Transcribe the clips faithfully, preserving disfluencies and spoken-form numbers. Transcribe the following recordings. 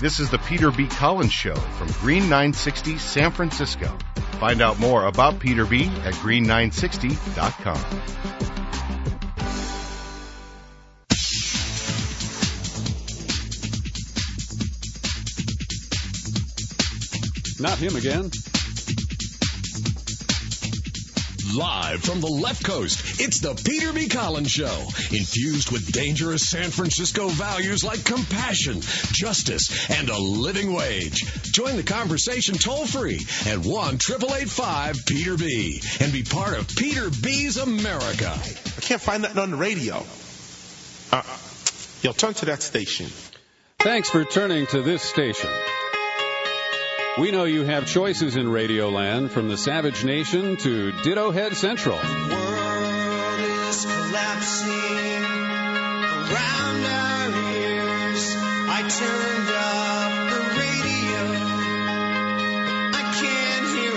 This is the Peter B. Collins Show from Green nine sixty San Francisco. Find out more about Peter B. at green nine sixty dot com. Not him again. Live from the left coast, it's the Peter B. Collins Show, infused with dangerous San Francisco values like compassion, justice, and a living wage. Join the conversation toll-free at one eight eight five Peter B. and be part of Peter B's America. I can't find nothing on the radio. Uh, yo, turn to that station. Thanks for turning to this station. We know you have choices in Radioland, from the Savage Nation to Ditto Head Central. The world is collapsing around our ears. I turned up the radio. I can't hear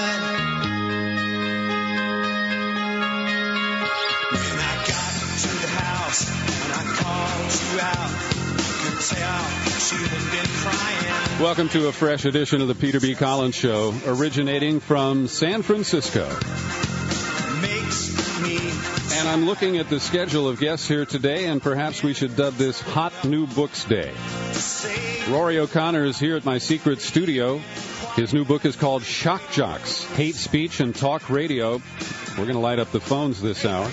it. When I got to the house and I called you out, you could tell she had been crying. Welcome to a fresh edition of the Peter B. Collins Show, originating from San Francisco. And I'm looking at the schedule of guests here today, and perhaps we should dub this Hot New Books Day. Rory O'Connor is here at my secret studio. His new book is called Shock Jocks, Hate Speech and Talk Radio. We're going to light up the phones this hour.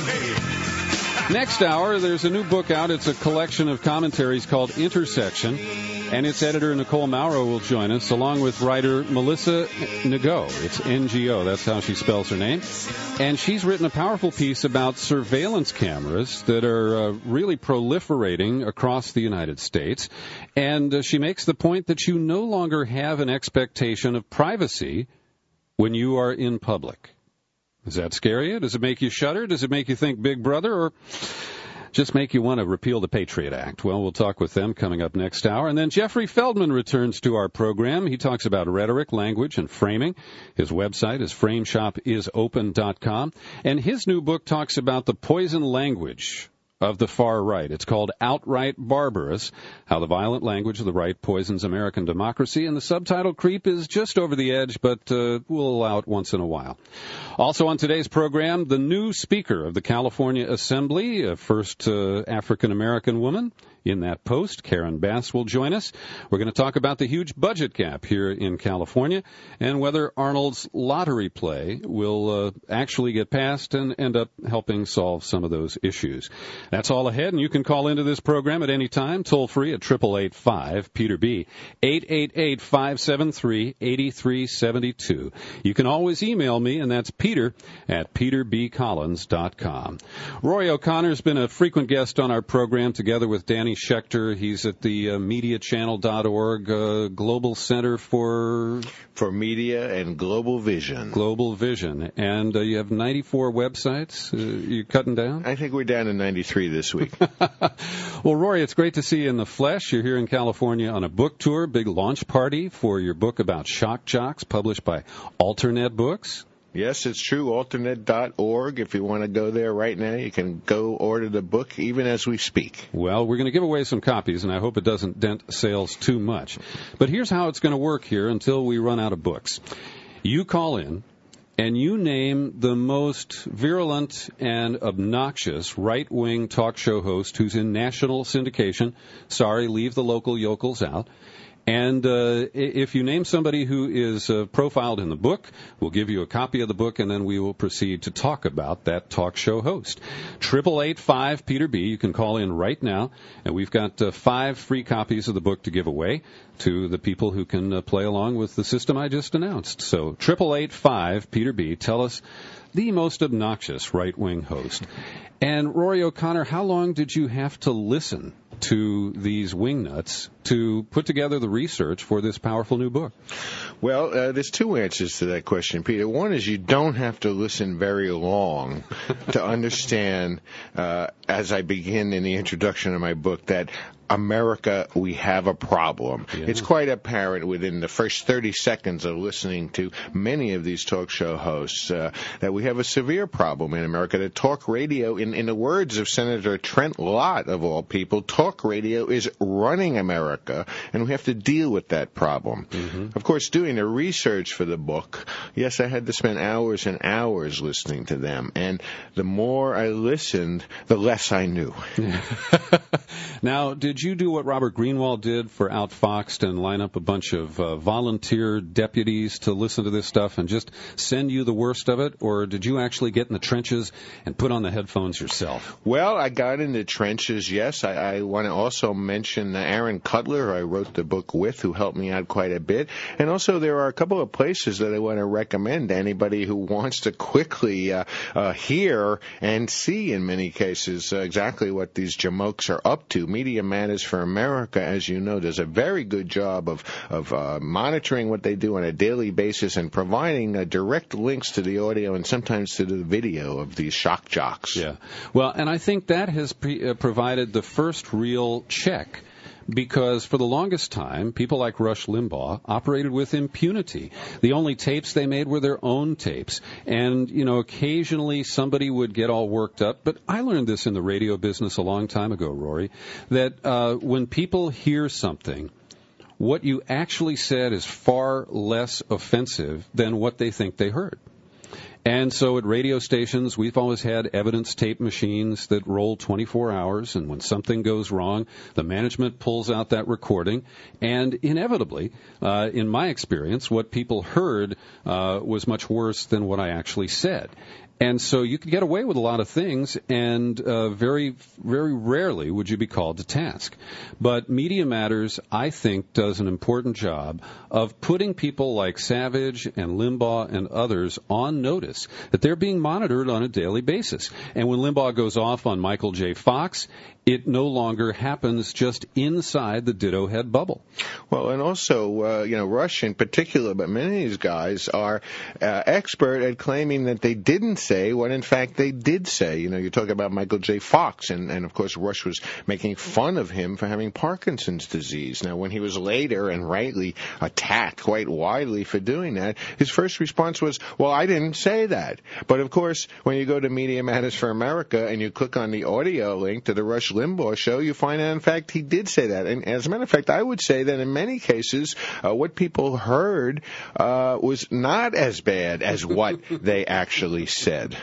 Next hour, there's a new book out. It's a collection of commentaries called Intersection. And its editor, Nicole Mauro, will join us, along with writer Melissa Ngo. It's N G O. That's how she spells her name. And she's written a powerful piece about surveillance cameras that are uh, really proliferating across the United States. And uh, she makes the point that you no longer have an expectation of privacy when you are in public. Does that scare you? Does it make you shudder? Does it make you think Big Brother? Or just make you want to repeal the Patriot Act? Well, we'll talk with them coming up next hour. And then Jeffrey Feldman returns to our program. He talks about rhetoric, language, and framing. His website is frame shop is open dot com. And his new book talks about the poison language of the far right. It's called Outright Barbarous, How the Violent Language of the Right Poisons American Democracy. And the subtitle creep is just over the edge, but uh, we'll allow it once in a while. Also on today's program, the new Speaker of the California Assembly, a first uh, African-American woman in that post, Karen Bass, will join us. We're going to talk about the huge budget gap here in California and whether Arnold's lottery play will uh, actually get passed and end up helping solve some of those issues. That's all ahead, and you can call into this program at any time, toll-free at eight eight eight five Peter B, eight eight eight, five seven three, eight three seven two. You can always email me, and that's Peter at peter b collins dot com. Rory O'Connor's been a frequent guest on our program together with Danny Schechter. He's at the uh, media channel dot org, uh, Global Center for... For Media and Global Vision. Global Vision. And uh, you have ninety-four websites. Uh, you cutting down? I think we're down to ninety-three this week. Well, Rory, it's great to see you in the flesh. You're here in California on a book tour, big launch party for your book about shock jocks, published by Alternet Books. Yes, it's true, alternet dot org. If you want to go there right now, you can go order the book even as we speak. Well, we're going to give away some copies, and I hope it doesn't dent sales too much. But here's how it's going to work here until we run out of books. You call in, and you name the most virulent and obnoxious right-wing talk show host who's in national syndication. Sorry, leave the local yokels out. And uh, if you name somebody who is uh, profiled in the book, we'll give you a copy of the book, and then we will proceed to talk about that talk show host. eight eight eight five Peter B. You can call in right now, and we've got uh, five free copies of the book to give away to the people who can uh, play along with the system I just announced. So eight eight eight five Peter B. Tell us the most obnoxious right-wing host. And Rory O'Connor, how long did you have to listen to these wingnuts to put together the research for this powerful new book? Well, uh, there's two answers to that question, Peter. One is you don't have to listen very long to understand, uh, as I begin in the introduction of my book, that America, we have a problem. Yeah. It's quite apparent within the first thirty seconds of listening to many of these talk show hosts uh, that we have a severe problem in America. That talk radio, in, in the words of Senator Trent Lott, of all people, talk radio is running America, and we have to deal with that problem. Mm-hmm. Of course, doing the research for the book, yes, I had to spend hours and hours listening to them, and the more I listened, the less I knew. Now, did you do what Robert Greenwald did for Outfoxed and line up a bunch of uh, volunteer deputies to listen to this stuff and just send you the worst of it, or did you actually get in the trenches and put on the headphones yourself? Well, I got in the trenches, yes. I, I want to also mention Aaron Cutler, who I wrote the book with, who helped me out quite a bit. And also there are a couple of places that I want to recommend to anybody who wants to quickly uh, uh, hear and see, in many cases, uh, exactly what these jamokes are up to. Media Matters for America, as you know, does a very good job of, of uh, monitoring what they do on a daily basis and providing uh, direct links to the audio and sometimes to the video of these shock jocks. Yeah. Well, and I think that has pre- uh, provided the first real check, because for the longest time, people like Rush Limbaugh operated with impunity. The only tapes they made were their own tapes. And, you know, occasionally somebody would get all worked up. But I learned this in the radio business a long time ago, Rory, that uh, when people hear something, what you actually said is far less offensive than what they think they heard. And so at radio stations, we've always had evidence tape machines that roll twenty-four hours, and when something goes wrong, the management pulls out that recording, and inevitably, uh, in my experience, what people heard uh, was much worse than what I actually said. And so you could get away with a lot of things, and uh, very, very rarely would you be called to task. But Media Matters, I think, does an important job of putting people like Savage and Limbaugh and others on notice that they're being monitored on a daily basis. And when Limbaugh goes off on Michael J. Fox, it no longer happens just inside the Ditto Head bubble. Well, and also, uh, you know, Rush in particular, but many of these guys are uh, expert at claiming that they didn't say what, in fact, they did say. You know, you talk about Michael J. Fox, and, and of course, Rush was making fun of him for having Parkinson's disease. Now, when he was later and rightly attacked quite widely for doing that, his first response was, well, I didn't say that. But, of course, when you go to Media Matters for America and you click on the audio link to the Rush Limbaugh show, you find out, in fact, he did say that. And as a matter of fact, I would say that in many cases, uh, what people heard uh, was not as bad as what they actually said.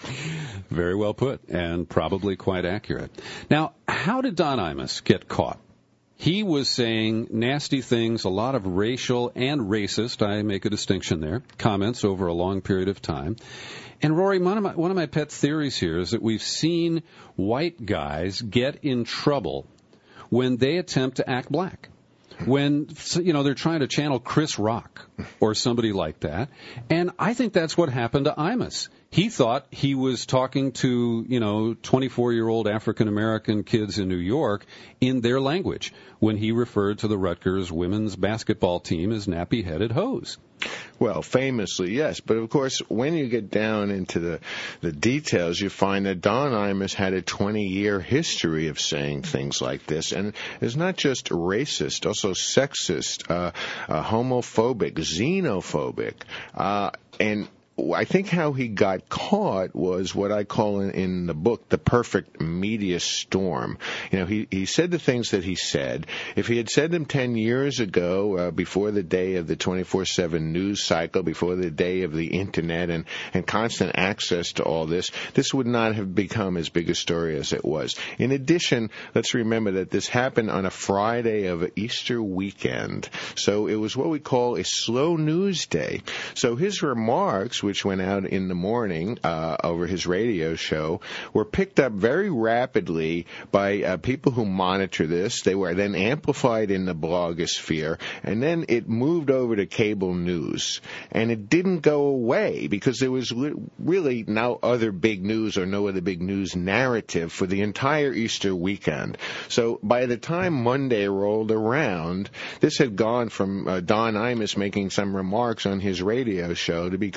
Very well put, and probably quite accurate. Now, how did Don Imus get caught? He was saying nasty things, a lot of racial and racist, I make a distinction there, comments over a long period of time. And Rory, one of my, one of my pet theories here is that we've seen white guys get in trouble when they attempt to act black. When, you know, they're trying to channel Chris Rock or somebody like that. And I think that's what happened to Imus. He thought he was talking to, you know, twenty-four-year-old African-American kids in New York in their language when he referred to the Rutgers women's basketball team as nappy-headed hoes. Well, famously, yes. But, of course, when you get down into the, the details, you find that Don Imus had a twenty-year history of saying things like this. And it's not just racist, also sexist, uh, uh, homophobic, xenophobic. Uh, and I think how he got caught was what I call in, in the book the perfect media storm. You know, he, he said the things that he said. If he had said them ten years ago, uh, before the day of the twenty-four seven news cycle, before the day of the Internet and, and constant access to all this, this would not have become as big a story as it was. In addition, let's remember that this happened on a Friday of Easter weekend. So it was what we call a slow news day. So his remarks, which went out in the morning uh, over his radio show, were picked up very rapidly by uh, people who monitor this. They were then amplified in the blogosphere, and then it moved over to cable news. And it didn't go away because there was li- really no other big news or no other big news narrative for the entire Easter weekend. So by the time Monday rolled around, this had gone from uh, Don Imus making some remarks on his radio show to becoming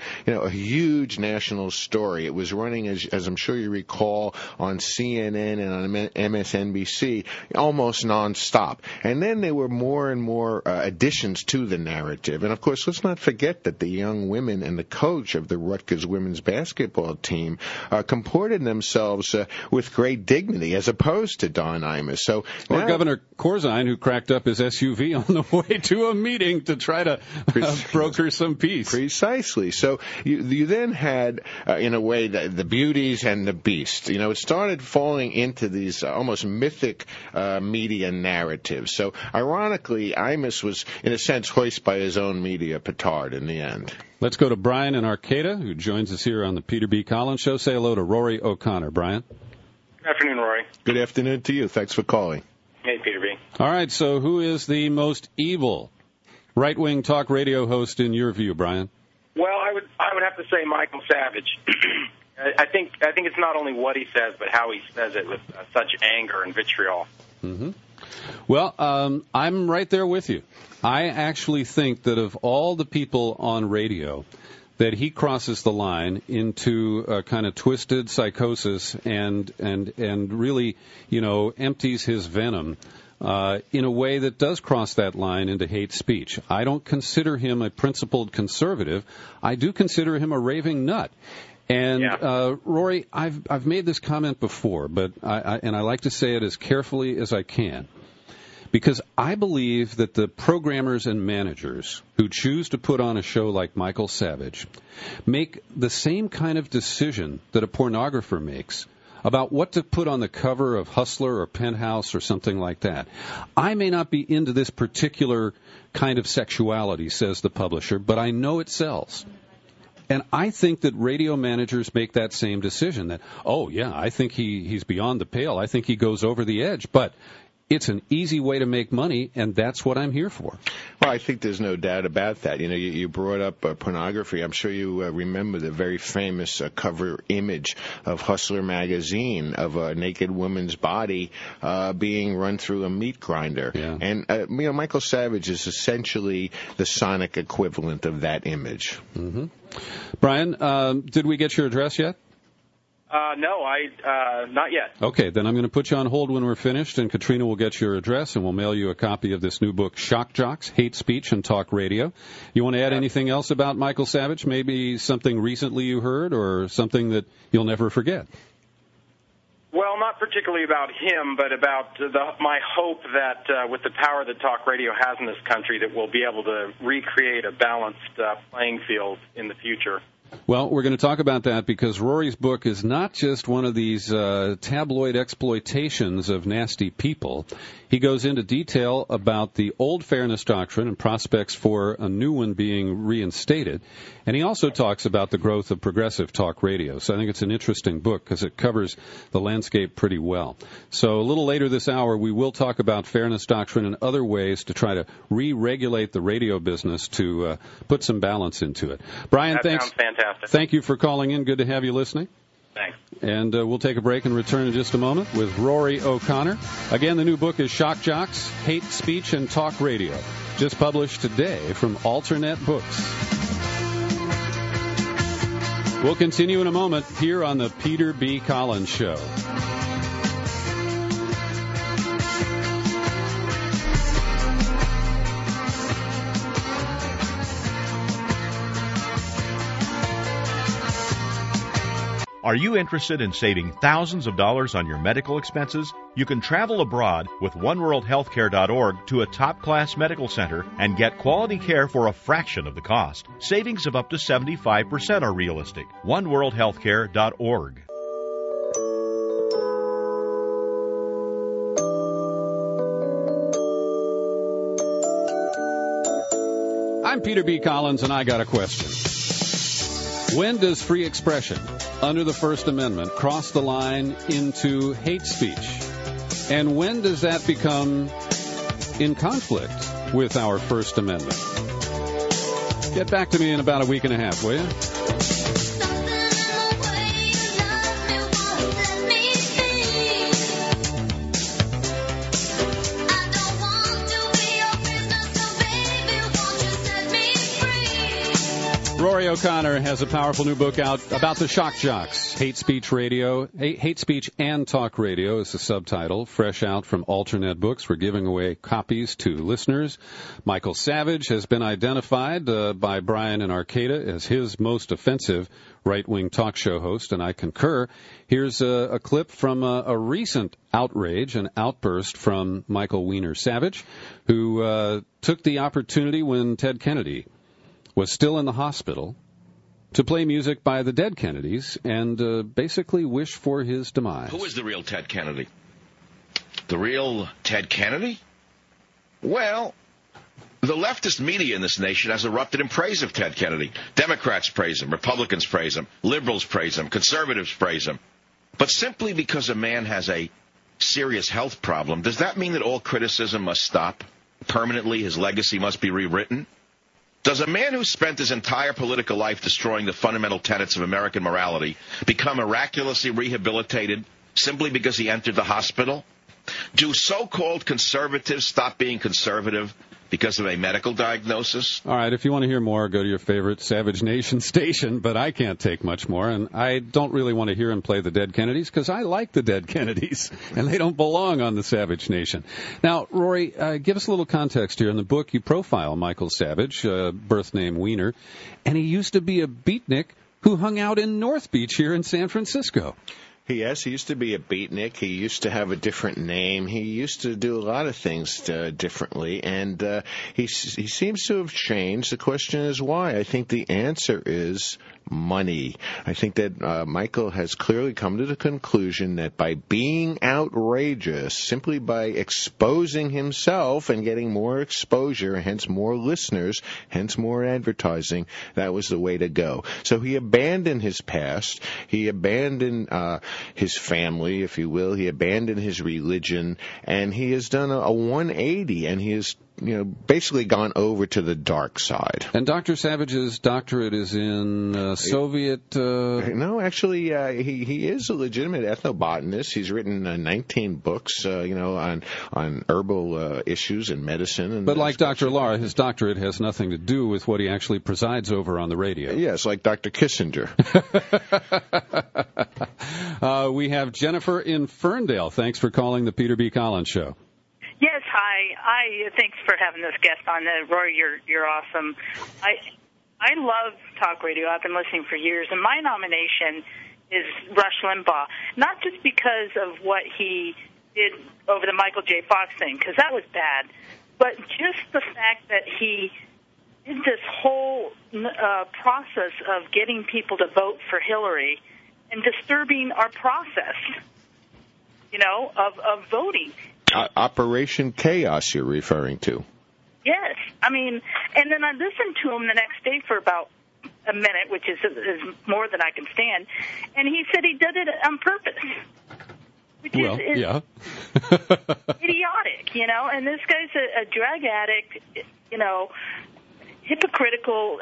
you know, a huge national story. It was running, as, as I'm sure you recall, on C N N and on M S N B C almost nonstop. And then there were more and more uh, additions to the narrative. And, of course, let's not forget that the young women and the coach of the Rutgers women's basketball team uh, comported themselves uh, with great dignity as opposed to Don Imus. So or now, Governor Corzine, who cracked up his S U V on the way to a meeting to try to uh, broker some peace. Precisely. So you, you then had, uh, in a way, the, the beauties and the beast. You know, it started falling into these uh, almost mythic uh, media narratives. So ironically, Imus was, in a sense, hoisted by his own media petard in the end. Let's go to Brian in Arcata, who joins us here on the Peter B. Collins Show. Say hello to Rory O'Connor. Brian. Good afternoon, Rory. Good afternoon to you. Thanks for calling. Hey, Peter B. All right, so who is the most evil right-wing talk radio host in your view, Brian? Well, I would I would have to say Michael Savage. I think I think it's not only what he says, but how he says it with uh, such anger and vitriol. Mm-hmm. Well, um, I'm right there with you. I actually think that of all the people on radio, that he crosses the line into a kind of twisted psychosis and and and really, you know, empties his venom uh, in a way that does cross that line into hate speech. I don't consider him a principled conservative. I do consider him a raving nut. And yeah. uh, Rory, I've I've made this comment before, but I, I and I like to say it as carefully as I can. Because I believe that the programmers and managers who choose to put on a show like Michael Savage make the same kind of decision that a pornographer makes about what to put on the cover of Hustler or Penthouse or something like that. I may not be into this particular kind of sexuality, says the publisher, but I know it sells. And I think that radio managers make that same decision, that, oh, yeah, I think he, he's beyond the pale. I think he goes over the edge. But it's an easy way to make money, and that's what I'm here for. Well, I think there's no doubt about that. You know, you, you brought up uh, pornography. I'm sure you uh, remember the very famous uh, cover image of Hustler magazine of a naked woman's body uh, being run through a meat grinder. Yeah. And, uh, you know, Michael Savage is essentially the sonic equivalent of that image. Mm-hmm. Brian, um, did we get your address yet? Uh, no, I uh, not yet. Okay, then I'm going to put you on hold when we're finished, and Katrina will get your address, and we'll mail you a copy of this new book, Shock Jocks, Hate Speech and Talk Radio. You want to add anything else about Michael Savage? Maybe something recently you heard or something that you'll never forget? Well, not particularly about him, but about the, my hope that uh, with the power that talk radio has in this country, that we'll be able to recreate a balanced uh, playing field in the future. Well, we're going to talk about that because Rory's book is not just one of these uh, tabloid exploitations of nasty people. He goes into detail about the old fairness doctrine and prospects for a new one being reinstated. And he also talks about the growth of progressive talk radio. So I think it's an interesting book because it covers the landscape pretty well. So a little later this hour, we will talk about fairness doctrine and other ways to try to re-regulate the radio business to uh, put some balance into it. Brian, that thanks. Sounds fantastic. Thank you for calling in. Good to have you listening. Thanks. And uh, we'll take a break and return in just a moment with Rory O'Connor. Again, the new book is Shock Jocks, Hate Speech and Talk Radio. Just published today from Alternate Books. We'll continue in a moment here on the Peter B. Collins Show. Are you interested in saving thousands of dollars on your medical expenses? You can travel abroad with one world healthcare dot org to a top-class medical center and get quality care for a fraction of the cost. Savings of up to seventy-five percent are realistic. one world healthcare dot org. I'm Peter B. Collins, and I got a question. When does free expression under the First Amendment cross the line into hate speech? And when does that become in conflict with our First Amendment? Get back to me in about a week and a half, will you? Rory O'Connor has a powerful new book out about the shock jocks. Hate Speech Radio, Hate Speech and Talk Radio is the subtitle, fresh out from Alternet Books. We're giving away copies to listeners. Michael Savage has been identified uh, by Brian in Arcata as his most offensive right-wing talk show host, and I concur. Here's a, a clip from a, a recent outrage, an outburst from Michael Weiner Savage, who uh, took the opportunity when Ted Kennedy was still in the hospital to play music by the dead Kennedys and uh, basically wish for his demise. Who is the real Ted Kennedy? The real Ted Kennedy? Well, the leftist media in this nation has erupted in praise of Ted Kennedy. Democrats praise him, Republicans praise him, liberals praise him, conservatives praise him. But simply because a man has a serious health problem, does that mean that all criticism must stop? Permanently, his legacy must be rewritten? Does a man who spent his entire political life destroying the fundamental tenets of American morality become miraculously rehabilitated simply because he entered the hospital? Do so-called conservatives stop being conservative because of a medical diagnosis? All right, if you want to hear more, go to your favorite Savage Nation station, but I can't take much more, and I don't really want to hear him play the Dead Kennedys because I like the Dead Kennedys, and they don't belong on the Savage Nation. Now, Rory, uh, give us a little context here. In the book, you profile Michael Savage, uh, birth name Weiner, and he used to be a beatnik who hung out in North Beach here in San Francisco. Yes, he used to be a beatnik. He used to have a different name. He used to do a lot of things uh, differently, and uh, he he seems to have changed. The question is why. I think the answer is money. I think that uh, Michael has clearly come to the conclusion that by being outrageous, simply by exposing himself and getting more exposure, hence more listeners, hence more advertising, that was the way to go. So he abandoned his past. He abandoned uh, his family, if you will. He abandoned his religion, and he has done a, a one eighty, and he has, you know, basically gone over to the dark side. And Doctor Savage's doctorate is in uh, Soviet... Uh... No, actually, uh, he, he is a legitimate ethnobotanist. He's written uh, nineteen books, uh, you know, on on herbal uh, issues and medicine. And but like Doctor Lara, his doctorate has nothing to do with what he actually presides over on the radio. Yes, like Doctor Kissinger. uh, we have Jennifer in Ferndale. Thanks for calling the Peter B. Collins Show. Yes, hi. I thanks for having this guest on. Uh, Rory, you're you're awesome. I I love talk radio. I've been listening for years, and my nomination is Rush Limbaugh. Not just because of what he did over the Michael J. Fox thing, because that was bad, but just the fact that he did this whole uh, process of getting people to vote for Hillary and disturbing our process, you know, of, of voting. Uh, Operation Chaos you're referring to. Yes. I mean, and then I listened to him the next day for about a minute, which is, is more than I can stand, and he said he did it on purpose. Which well, is, is yeah. idiotic, you know, and this guy's a, a drug addict, you know, hypocritical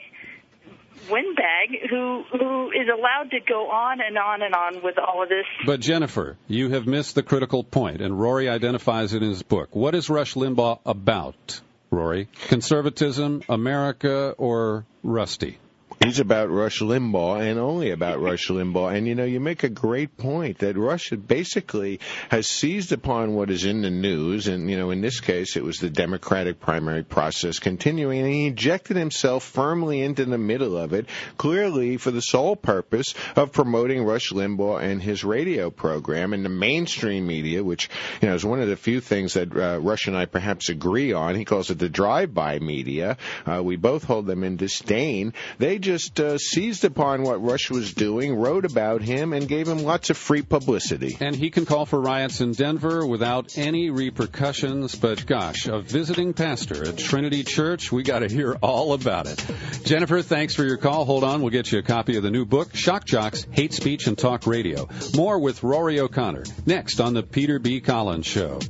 windbag who who is allowed to go on and on and on with all of this. But, Jennifer, you have missed the critical point, and Rory identifies it in his book. What is Rush Limbaugh about, Rory? Conservatism, America, or Rusty? He's about Rush Limbaugh and only about Rush Limbaugh. And, you know, you make a great point that Rush basically has seized upon what is in the news. And, you know, in this case, it was the Democratic primary process continuing. And he injected himself firmly into the middle of it, clearly for the sole purpose of promoting Rush Limbaugh and his radio program. And the mainstream media, which, you know, is one of the few things that uh, Rush and I perhaps agree on. He calls it the drive-by media. Uh, we both hold them in disdain. They just just uh, seized upon what Rush was doing, wrote about him, and gave him lots of free publicity. And he can call for riots in Denver without any repercussions, but gosh, a visiting pastor at Trinity Church, we got to hear all about it. Jennifer, thanks for your call. Hold on, we'll get you a copy of the new book, Shock Jocks, Hate Speech and Talk Radio. More with Rory O'Connor, next on the Peter B. Collins Show.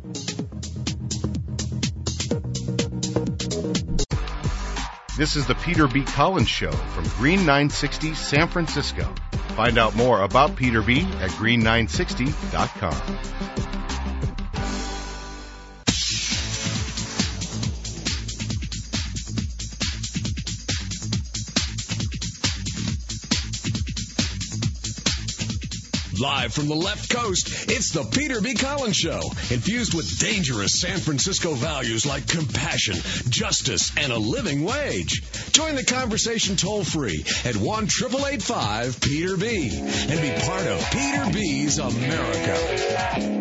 This is the Peter B. Collins Show from Green nine sixty San Francisco. Find out more about Peter B. at green nine sixty dot com. Live from the left coast, it's the Peter B. Collins Show, infused with dangerous San Francisco values like compassion, justice, and a living wage. Join the conversation toll-free at one eight eight eight five Peter B. and be part of Peter B's America.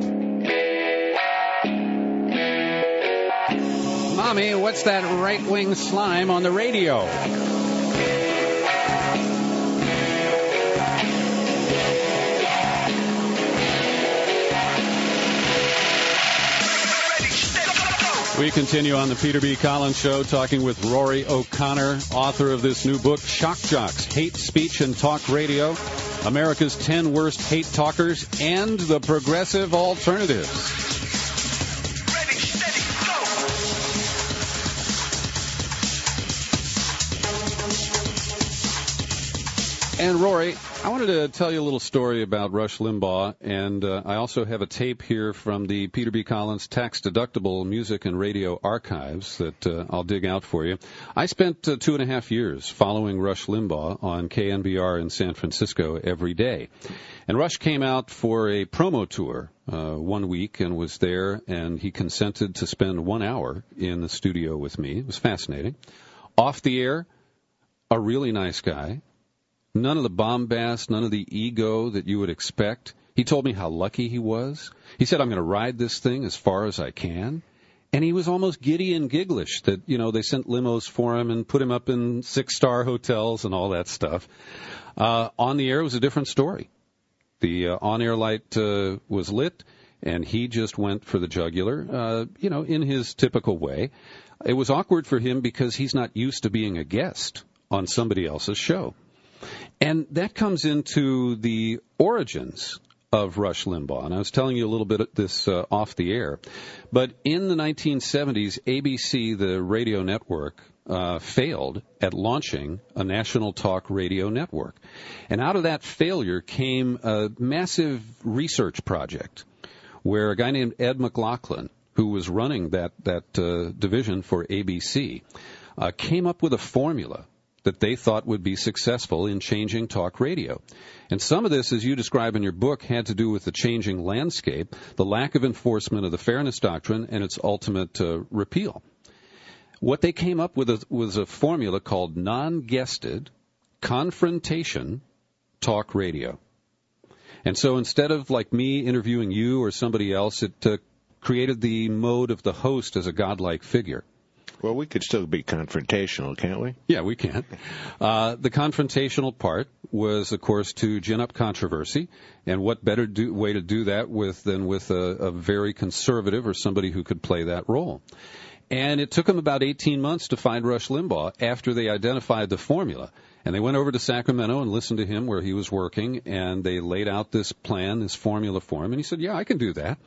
Mommy, what's that right-wing slime on the radio? We continue on the Peter B. Collins Show, talking with Rory O'Connor, author of this new book, Shock Jocks, Hate Speech and Talk Radio, America's ten Worst Hate Talkers, and the Progressive Alternatives. And Rory, I wanted to tell you a little story about Rush Limbaugh, and uh, I also have a tape here from the Peter B. Collins tax-deductible music and radio archives that uh, I'll dig out for you. I spent uh, two and a half years following Rush Limbaugh on K N B R in San Francisco every day. And Rush came out for a promo tour uh, one week and was there, and he consented to spend one hour in the studio with me. It was fascinating. Off the air, a really nice guy. None of the bombast, none of the ego that you would expect. He told me how lucky he was. He said, I'm going to ride this thing as far as I can. And he was almost giddy and gigglish that, you know, they sent limos for him and put him up in six-star hotels and all that stuff. Uh, on the air was a different story. The uh, on-air light uh, was lit, and he just went for the jugular, uh, you know, in his typical way. It was awkward for him because he's not used to being a guest on somebody else's show. And that comes into the origins of Rush Limbaugh. And I was telling you a little bit of this uh, off the air. But in the nineteen seventies, A B C, the radio network, uh, failed at launching a national talk radio network. And out of that failure came a massive research project where a guy named Ed McLaughlin, who was running that, that uh, division for A B C, uh, came up with a formula that they thought would be successful in changing talk radio. And some of this, as you describe in your book, had to do with the changing landscape, the lack of enforcement of the Fairness Doctrine, and its ultimate uh, repeal. What they came up with was a formula called non-guested confrontation talk radio. And so instead of, like me, interviewing you or somebody else, it uh, created the mode of the host as a godlike figure. Well, we could still be confrontational, can't we? Yeah, we can. Uh, the confrontational part was, of course, to gin up controversy. And what better do, way to do that with than with a, a very conservative or somebody who could play that role. And it took them about eighteen months to find Rush Limbaugh after they identified the formula. And they went over to Sacramento and listened to him where he was working, and they laid out this plan, this formula for him. And he said, yeah, I can do that.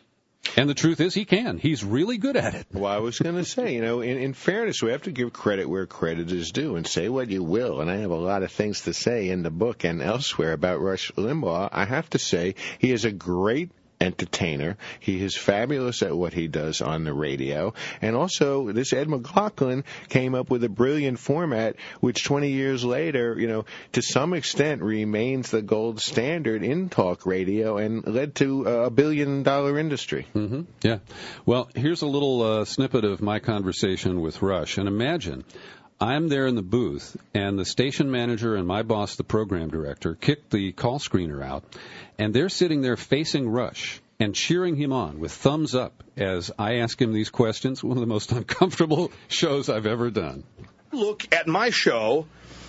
And the truth is, he can. He's really good at it. Well, I was going to say, you know, in, in fairness, we have to give credit where credit is due and say what you will. And I have a lot of things to say in the book and elsewhere about Rush Limbaugh. I have to say he is a great entertainer. He is fabulous at what he does on the radio. And also, this Ed McLaughlin came up with a brilliant format, which twenty years later, you know, to some extent remains the gold standard in talk radio and led to a billion-dollar industry. Mm-hmm. Yeah. Well, here's a little uh, snippet of my conversation with Rush. And imagine, I'm there in the booth, and the station manager and my boss, the program director, kicked the call screener out, and they're sitting there facing Rush and cheering him on with thumbs up as I ask him these questions, one of the most uncomfortable shows I've ever done. Look at my show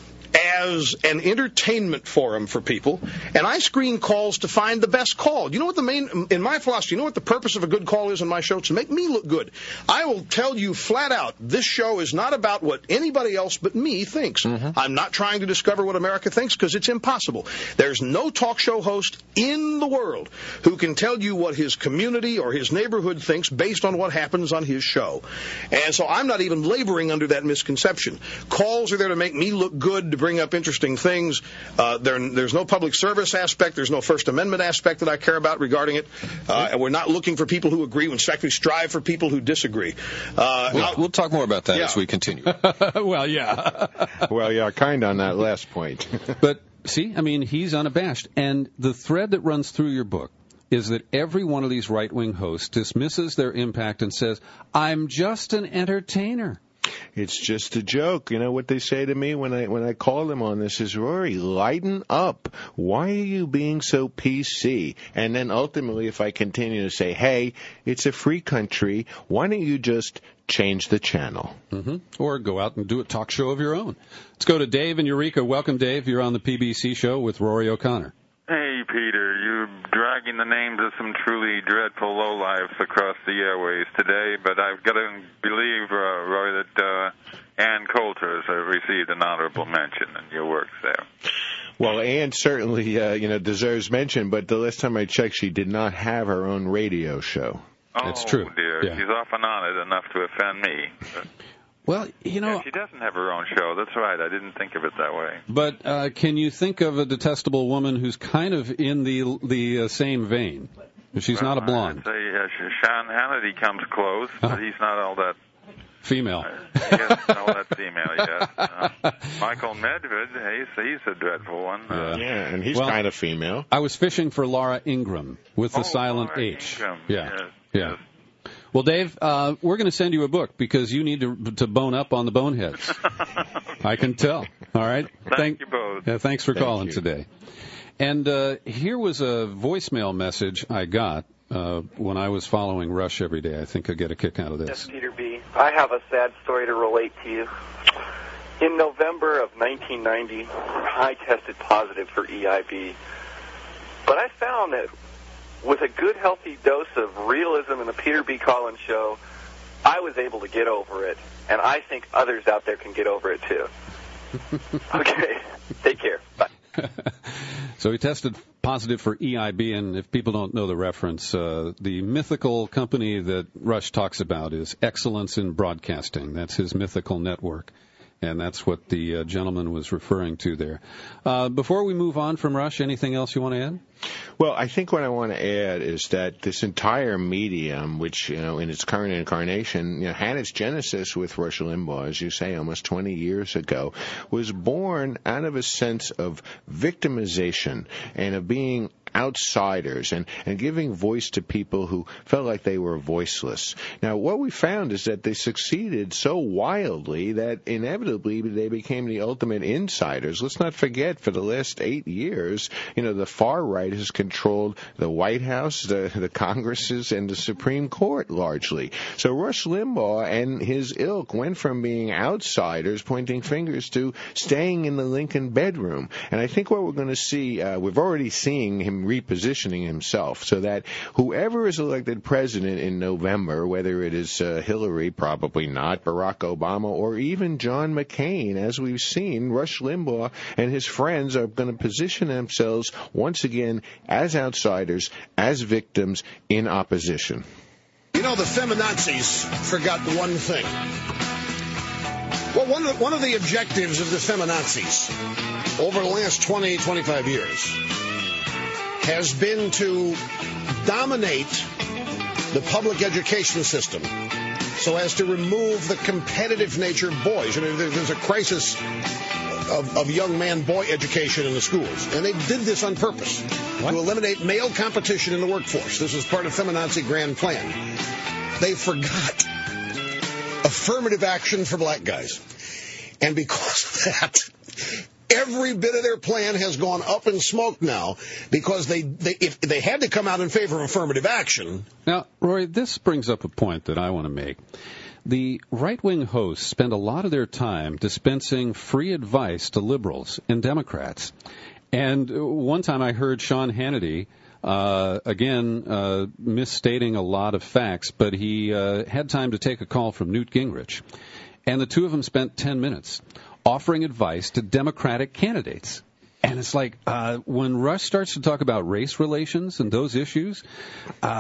as an entertainment forum for people, and I screen calls to find the best call. You know what the main, in my philosophy, you know what the purpose of a good call is in my show? It's to make me look good. I will tell you flat out, this show is not about what anybody else but me thinks. Mm-hmm. I'm not trying to discover what America thinks because it's impossible. There's no talk show host in the world who can tell you what his community or his neighborhood thinks based on what happens on his show. And so I'm not even laboring under that misconception. Calls are there to make me look good, to bring up interesting things. Uh, there, there's no public service aspect. There's no First Amendment aspect that I care about regarding it. Uh, and we're not looking for people who agree. In fact, we strive for people who disagree. Uh, we'll, we'll talk more about that yeah. as we continue. Well, yeah. well, yeah, kind of on that last point. But See, I mean, he's unabashed. And the thread that runs through your book is that every one of these right-wing hosts dismisses their impact and says, I'm just an entertainer. It's just a joke. You know what they say to me when I when I call them on this is, Rory, lighten up. Why are you being so P C? And then ultimately, if I continue to say, hey, it's a free country, why don't you just change the channel? Mm-hmm. Or go out and do a talk show of your own. Let's go to Dave in Eureka. Welcome, Dave. You're on the P B C show with Rory O'Connor. Hey, Peter, you're dragging the names of some truly dreadful lowlifes across the airways today, but I've got to believe, uh, Roy, that uh, Ann Coulter has received an honorable mention in your works there. Well, Ann certainly, uh, you know, deserves mention, but the last time I checked, she did not have her own radio show. Oh, It's true. dear. Yeah. She's often on it enough to offend me. But, Well, you know... yeah, she doesn't have her own show. That's right. I didn't think of it that way. But uh, can you think of a detestable woman who's kind of in the the uh, same vein? She's well, not a blonde. I'd say uh, Sean Hannity comes close, but he's not all that... Female. Uh, he isn't all that female yet. Uh, Michael Medved, he's, he's a dreadful one. Uh, Yeah, and he's Well, kind of female. I was fishing for Laura Ingraham with the Oh, silent Laura H. Ingraham, Yeah, yes, yeah. yes. Well, Dave, uh, we're going to send you a book because you need to to bone up on the boneheads. I can tell. All right. Thank, Thank you both. Yeah, thanks for Thank calling you. today. And uh, here was a voicemail message I got uh, when I was following Rush every day. I think I'll get a kick out of this. Yes, Peter B. I have a sad story to relate to you. In November of nineteen ninety, I tested positive for E I B. But I found that with a good, healthy dose of realism in the Peter B. Collins show, I was able to get over it. And I think others out there can get over it, too. Okay. Take care. Bye. So he tested positive for E I B, and if people don't know the reference, uh, the mythical company that Rush talks about is Excellence in Broadcasting. That's his mythical network, and that's what the uh, gentleman was referring to there. Uh, before we move on from Rush, anything else you want to add? Well, I think what I want to add is that this entire medium, which, you know, in its current incarnation, you know, had its genesis with Rush Limbaugh, as you say, almost twenty years ago, was born out of a sense of victimization and of being outsiders and, and giving voice to people who felt like they were voiceless. Now, what we found is that they succeeded so wildly that inevitably they became the ultimate insiders. Let's not forget, for the last eight years, you know, the far right has controlled the White House, the, the Congresses, and the Supreme Court largely. So Rush Limbaugh and his ilk went from being outsiders pointing fingers to staying in the Lincoln bedroom. And I think what we're going to see, uh, we've already seen him repositioning himself so that whoever is elected president in November, whether it is uh, Hillary, probably not, Barack Obama, or even John McCain, as we've seen, Rush Limbaugh and his friends are going to position themselves once again as outsiders, as victims in opposition. You know, the feminazis forgot one thing. Well, one of the, one of the objectives of the feminazis over the last twenty, twenty-five years has been to dominate the public education system so as to remove the competitive nature of boys. I mean, there's a crisis of, of young man-boy education in the schools, and they did this on purpose what? to eliminate male competition in the workforce. This was part of feminazi grand plan. They forgot affirmative action for black guys, and because of that, every bit of their plan has gone up in smoke now because they, they if they had to come out in favor of affirmative action. Now, Roy, this brings up a point that I want to make. The right-wing hosts spend a lot of their time dispensing free advice to liberals and Democrats. And one time I heard Sean Hannity, uh, again, uh, misstating a lot of facts, but he uh, had time to take a call from Newt Gingrich. And the two of them spent ten minutes offering advice to Democratic candidates. And it's like, uh, when Rush starts to talk about race relations and those issues, uh,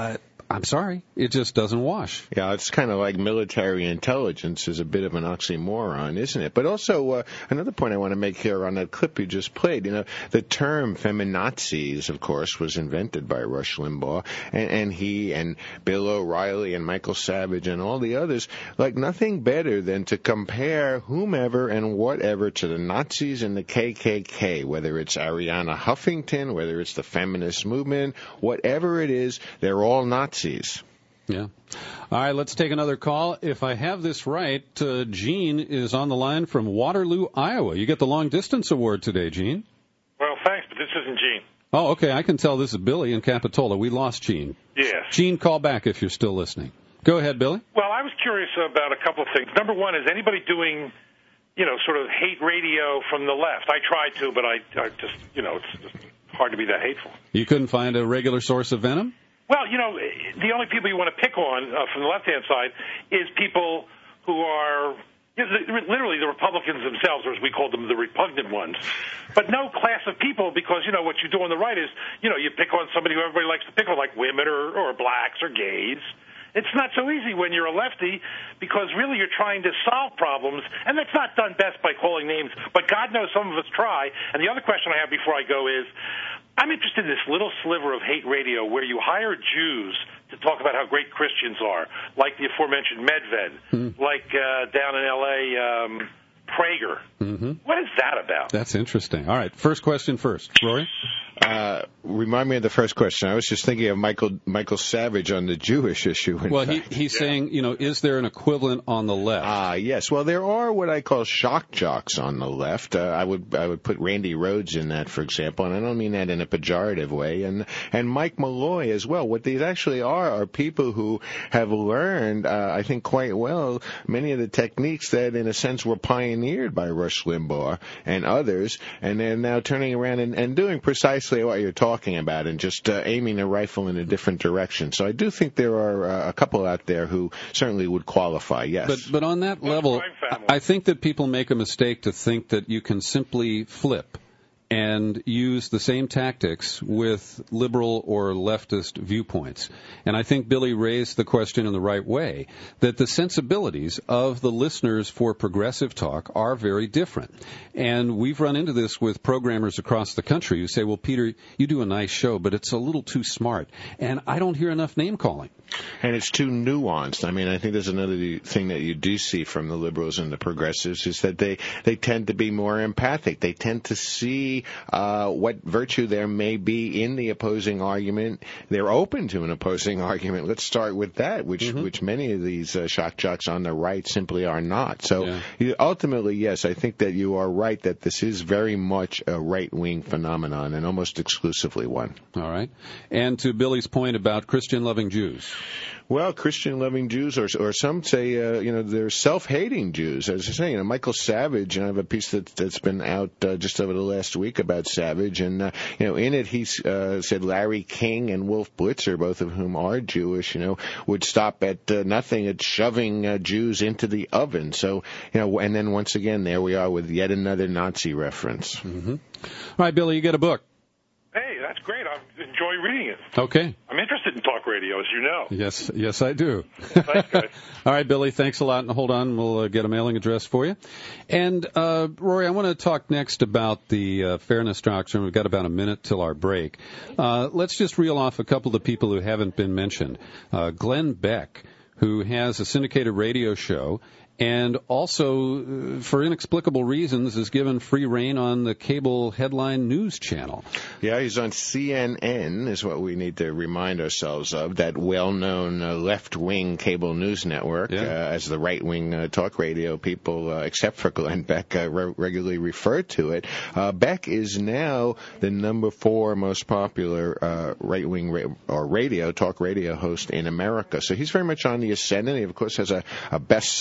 I'm sorry, it just doesn't wash. Yeah, it's kind of like military intelligence is a bit of an oxymoron, isn't it? But also, uh, another point I want to make here on that clip you just played, you know, the term feminazis, of course, was invented by Rush Limbaugh, and, and he and Bill O'Reilly and Michael Savage and all the others like nothing better than to compare whomever and whatever to the Nazis and the K K K, whether it's Arianna Huffington, whether it's the feminist movement, whatever it is, they're all Nazis. Yeah. All right, let's take another call. If I have this right, uh, Gene is on the line from Waterloo, Iowa. You get the long distance award today, Gene. Well, thanks, but this isn't Gene. Oh, okay. I can tell this is Billy in Capitola. We lost Gene. Yes. Gene, call back if you're still listening. Go ahead, Billy. Well, I was curious about a couple of things. Number one, is anybody doing, you know, sort of hate radio from the left? I tried to, but I, I just, you know, it's just hard to be that hateful. You couldn't find a regular source of venom? Well, you know, the only people you want to pick on uh, from the left-hand side is people who are you know, literally the Republicans themselves, or as we call them, the repugnant ones. But no class of people, because, you know, what you do on the right is, you know, you pick on somebody who everybody likes to pick on, like women or, or blacks or gays. It's not so easy when you're a lefty, because really you're trying to solve problems, and that's not done best by calling names, but God knows some of us try. And the other question I have before I go is, I'm interested in this little sliver of hate radio where you hire Jews to talk about how great Christians are, like the aforementioned Medved, mm. like uh, down in L A, um, Prager. Mm-hmm. What is that about? That's interesting. All right, first question first. Rory? Uh, remind me of the first question. I was just thinking of Michael Michael Savage on the Jewish issue. Well, he, he's yeah. saying, you know, is there an equivalent on the left? Ah, uh, yes. Well, there are what I call shock jocks on the left. Uh, I would I would put Randy Rhoads in that, for example, and I don't mean that in a pejorative way. And and Mike Malloy as well. What these actually are are people who have learned, uh, I think, quite well many of the techniques that, in a sense, were pioneered by Rush Limbaugh and others, and they're now turning around and, and doing precisely what you're talking about and just uh, aiming a rifle in a different direction. So I do think there are uh, a couple out there who certainly would qualify, yes. But but on that level, I think that people make a mistake to think that you can simply flip and use the same tactics with liberal or leftist viewpoints. And I think Billy raised the question in the right way, that the sensibilities of the listeners for progressive talk are very different. And we've run into this with programmers across the country who say, well, Peter, you do a nice show, but it's a little too smart. And I don't hear enough name-calling. And it's too nuanced. I mean, I think there's another thing that you do see from the liberals and the progressives is that they, they tend to be more empathic. They tend to see uh, what virtue there may be in the opposing argument. They're open to an opposing argument. Let's start with that, which mm-hmm. which many of these uh, shock jocks on the right simply are not. So yeah. you, ultimately, yes, I think that you are right that this is very much a right-wing phenomenon and almost exclusively one. All right. And to Billy's point about Christian-loving Jews. Well, Christian-loving Jews, or, or some say, uh, you know, they're self-hating Jews. As I say, you know, Michael Savage, and I have a piece that, that's been out uh, just over the last week about Savage, and, uh, you know, in it he uh, said Larry King and Wolf Blitzer, both of whom are Jewish, you know, would stop at uh, nothing at shoving uh, Jews into the oven. So, you know, and then once again, there we are with yet another Nazi reference. Mm-hmm. All right, Billy, you get a book. Hey, that's great. I enjoy reading it. Okay. I'm interested in talk radio, as you know. Yes, yes, I do. Thanks, guys. All right, Billy, thanks a lot. And hold on, we'll uh, get a mailing address for you. And, uh, Rory, I want to talk next about the uh, fairness doctrine. We've got about a minute till our break. Uh, let's just reel off a couple of the people who haven't been mentioned. Uh, Glenn Beck, who has a syndicated radio show, and also, uh, for inexplicable reasons, is given free reign on the cable headline news channel. Yeah, he's on C N N, is what we need to remind ourselves of, that well-known uh, left-wing cable news network, yeah. uh, as the right-wing uh, talk radio people, uh, except for Glenn Beck, uh, re- regularly refer to it. Uh, Beck is now the number four most popular uh, right-wing ra- or radio, talk radio host in America. So he's very much on the ascendant. He, of course, has a, a bestseller that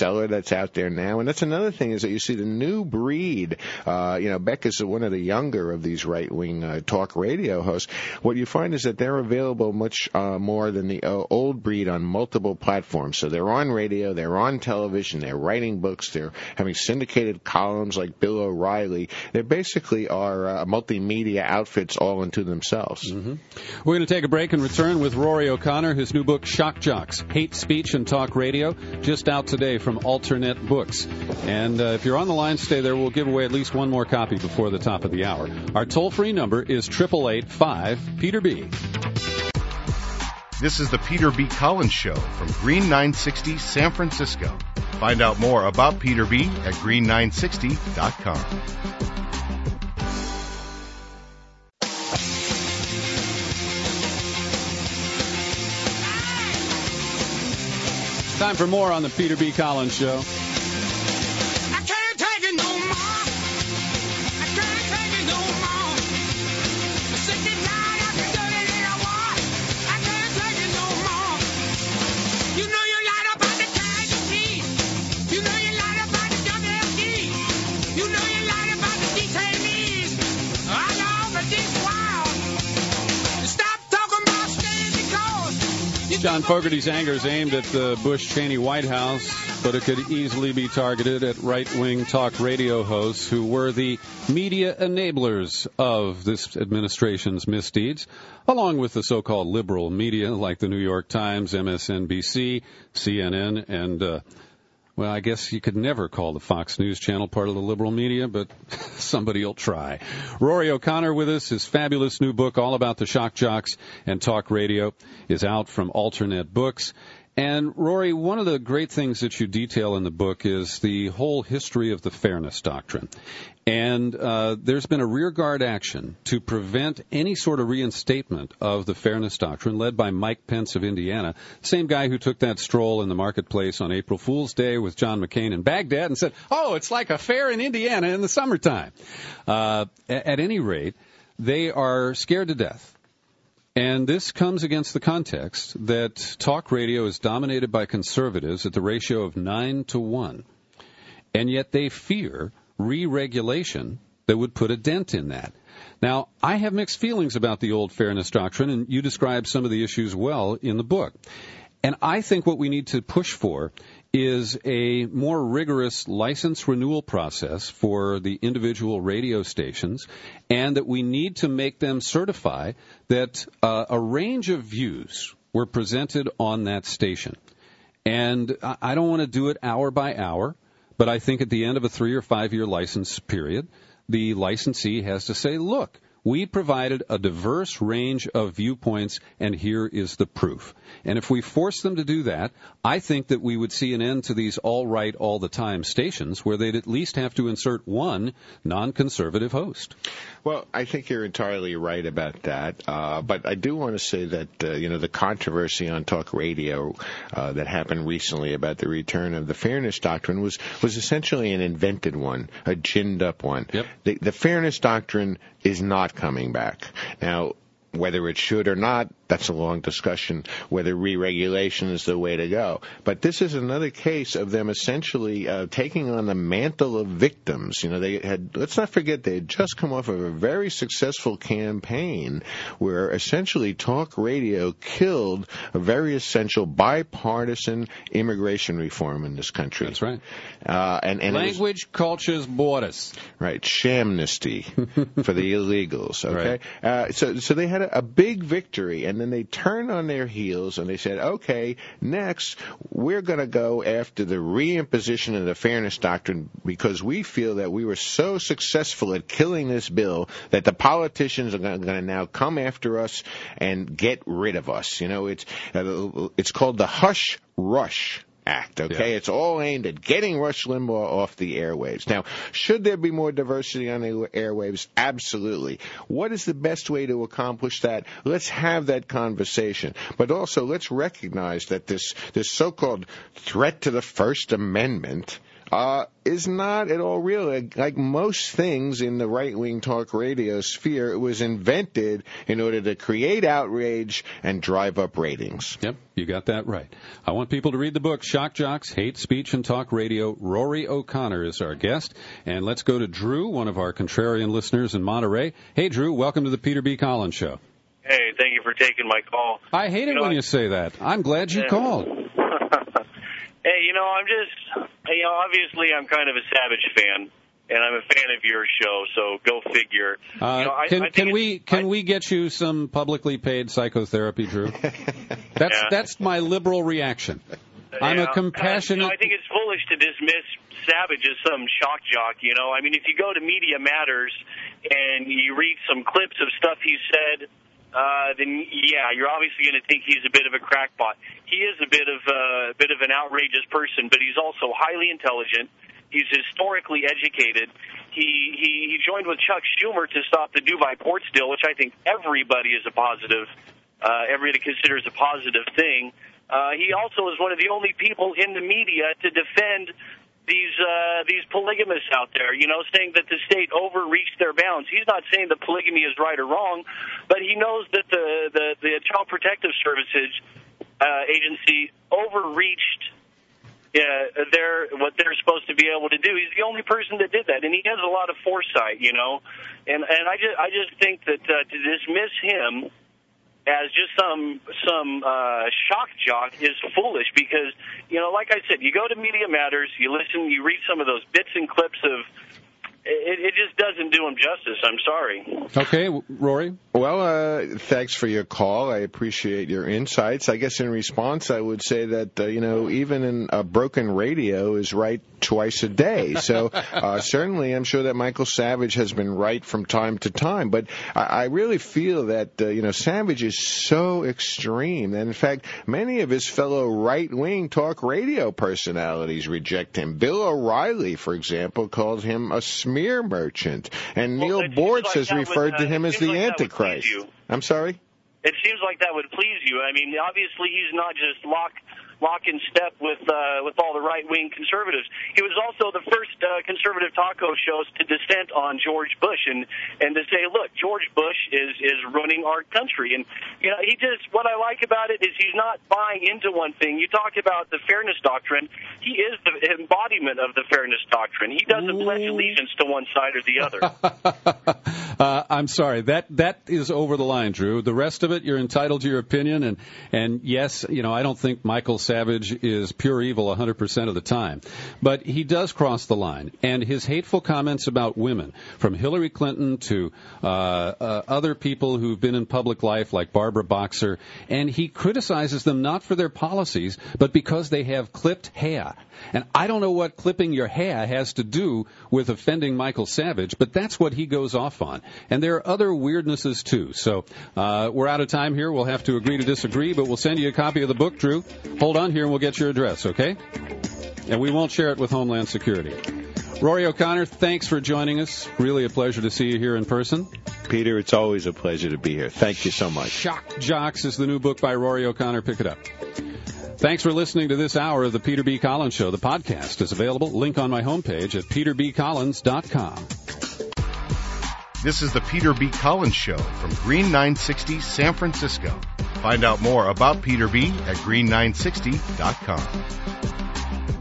that's out there now. And that's another thing is that you see the new breed. Uh, you know, Beck is one of the younger of these right-wing uh, talk radio hosts. What you find is that they're available much uh, more than the uh, old breed on multiple platforms. So they're on radio, they're on television, they're writing books, they're having syndicated columns like Bill O'Reilly. They basically are uh, multimedia outfits all unto themselves. Mm-hmm. We're going to take a break and return with Rory O'Connor. His new book, Shock Jocks, Hate Speech and Talk Radio, just out today from Alternate Books. And uh, if you're on the line, stay there. We'll give away at least one more copy before the top of the hour. Our toll-free number is eight eight eight, five, Peter B. This is the Peter B. Collins Show from Green nine sixty San Francisco. Find out more about Peter B. at green nine sixty dot com. Time for more on the Peter B. Collins Show. John Fogerty's anger is aimed at the Bush-Cheney White House, but it could easily be targeted at right-wing talk radio hosts who were the media enablers of this administration's misdeeds, along with the so-called liberal media like the New York Times, M S N B C, C N N, and, uh, well, I guess you could never call the Fox News Channel part of the liberal media, but somebody will try. Rory O'Connor with us. His fabulous new book, all about the shock jocks and talk radio, is out from Alternate Books. And, Rory, one of the great things that you detail in the book is the whole history of the Fairness Doctrine. And uh, there's been a rearguard action to prevent any sort of reinstatement of the Fairness Doctrine led by Mike Pence of Indiana, same guy who took that stroll in the marketplace on April Fool's Day with John McCain in Baghdad and said, oh, it's like a fair in Indiana in the summertime. Uh, at any rate, they are scared to death. And this comes against the context that talk radio is dominated by conservatives at the ratio of nine to one. And yet they fear re-regulation that would put a dent in that. Now, I have mixed feelings about the old Fairness Doctrine, and you describe some of the issues well in the book. And I think what we need to push for is a more rigorous license renewal process for the individual radio stations, and that we need to make them certify that uh, a range of views were presented on that station. And I don't want to do it hour by hour, but I think at the end of a three- or five-year license period, the licensee has to say, look, we provided a diverse range of viewpoints, and here is the proof. And if we force them to do that, I think that we would see an end to these all-right, all-the-time stations where they'd at least have to insert one non-conservative host. Well, I think you're entirely right about that. Uh, but I do want to say that, uh, you know, the controversy on talk radio uh, that happened recently about the return of the Fairness Doctrine was, was essentially an invented one, a ginned-up one. Yep. The, the Fairness Doctrine is not coming back. Now, whether it should or not, that's a long discussion, whether re-regulation is the way to go. But this is another case of them essentially uh, taking on the mantle of victims. You know, they had, let's not forget, they had just come off of a very successful campaign where essentially talk radio killed a very essential bipartisan immigration reform in this country. That's right. Uh, and, and Language, was, cultures, borders. Right, shamnesty for the illegals, okay? Right. Uh, so, so they had a, a big victory, and then they turned on their heels and they said, okay, next we're going to go after the reimposition of the Fairness Doctrine because we feel that we were so successful at killing this bill that the politicians are going to now come after us and get rid of us. You know, it's uh, it's called the Hush Rush Act, okay? Yeah. It's all aimed at getting Rush Limbaugh off the airwaves. Now, should there be more diversity on the airwaves? Absolutely. What is the best way to accomplish that? Let's have that conversation. But also, let's recognize that this, this so-called threat to the First Amendment, uh, is not at all real. Like, like most things in the right-wing talk radio sphere, it was invented in order to create outrage and drive up ratings. Yep, you got that right. I want people to read the book, Shock Jocks, Hate Speech and Talk Radio. Rory O'Connor is our guest. And let's go to Drew, one of our contrarian listeners in Monterey. Hey, Drew, welcome to the Peter B. Collins Show. Hey, thank you for taking my call. I hate it you know, when you say that. I'm glad you yeah. called. Hey, you know, I'm just, you know, obviously I'm kind of a Savage fan, and I'm a fan of your show, so go figure. Uh, you know, I, can I can we can I, we get you some publicly paid psychotherapy, Drew? That's yeah. that's my liberal reaction. I'm yeah. a compassionate. Uh, you know, I think it's foolish to dismiss Savage as some shock jock, you know. I mean, if you go to Media Matters and you read some clips of stuff he said, Uh, then yeah, you're obviously going to think he's a bit of a crackpot. He is a bit of a bit of an outrageous person, but he's also highly intelligent. He's historically educated. He he, he joined with Chuck Schumer to stop the Dubai port deal, which I think everybody is a positive, uh, everybody considers a positive thing. Uh, he also is one of the only people in the media to defend these uh, these polygamists out there, you know, saying that the state overreached their bounds. He's not saying that polygamy is right or wrong, but he knows that the, the, the Child Protective Services uh, agency overreached uh, their what they're supposed to be able to do. He's the only person that did that, and he has a lot of foresight, you know. And and I just I just think that uh, to dismiss him as just some some uh, shock jock is foolish because, you know, like I said, you go to Media Matters, you listen, you read some of those bits and clips of, it, it just doesn't do him justice. I'm sorry. Okay, Rory? Well, uh, thanks for your call. I appreciate your insights. I guess in response, I would say that, uh, you know, even in a broken radio is right twice a day. So uh, certainly I'm sure that Michael Savage has been right from time to time. But I, I really feel that, uh, you know, Savage is so extreme. And in fact, many of his fellow right-wing talk radio personalities reject him. Bill O'Reilly, for example, called him a smear merchant. And Well, Neil it seems Bortz like has that would, referred uh, to him it as seems the like that would please Antichrist. you. I'm sorry? It seems like that would please you. I mean, obviously he's not just lock lock in step with uh, with all the right-wing conservatives. He was also the first uh, conservative talk shows to dissent on George Bush and, and to say, look, George Bush is, is ruining our country. And, you know, he just, what I like about it is he's not buying into one thing. You talk about the fairness doctrine. He is the embodiment of the fairness doctrine. He doesn't pledge allegiance to one side or the other. uh, I'm sorry. That that is over the line, Drew. The rest of it, you're entitled to your opinion. And, and yes, you know, I don't think Michael Savage is pure evil one hundred percent of the time. But he does cross the line. And his hateful comments about women, from Hillary Clinton to uh, uh, other people who've been in public life, like Barbara Boxer, and he criticizes them not for their policies, but because they have clipped hair. And I don't know what clipping your hair has to do with offending Michael Savage, but that's what he goes off on. And there are other weirdnesses, too. So uh, we're out of time here. We'll have to agree to disagree, but we'll send you a copy of the book, Drew. Hold on here, and we'll get your address, okay? And we won't share it with Homeland Security. Rory O'Connor, thanks for joining us. Really a pleasure to see you here in person. Peter, it's always a pleasure to be here. Thank you so much. Shock Jocks is the new book by Rory O'Connor. Pick it up. Thanks for listening to this hour of the Peter B. Collins Show. The podcast is available. Link on my homepage at peter b collins dot com. This is the Peter B. Collins Show from Green nine sixty San Francisco. Find out more about Peter B. at green nine sixty dot com.